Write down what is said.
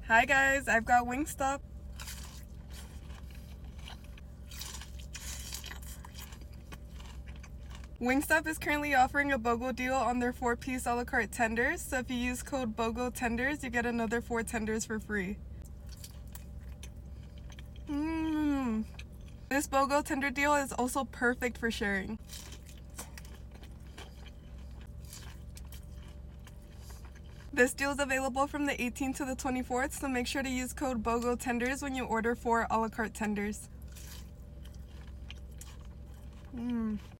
Hi guys, I've got Wingstop. Wingstop is currently offering a BOGO deal on their 4-piece a la carte tenders, so if you use code BOGO tenders, you get another 4 tenders for free. This BOGO tender deal is also perfect for sharing. This deal is available from the 18th to the 24th, so make sure to use code BOGO tenders when you order 4 a la carte tenders.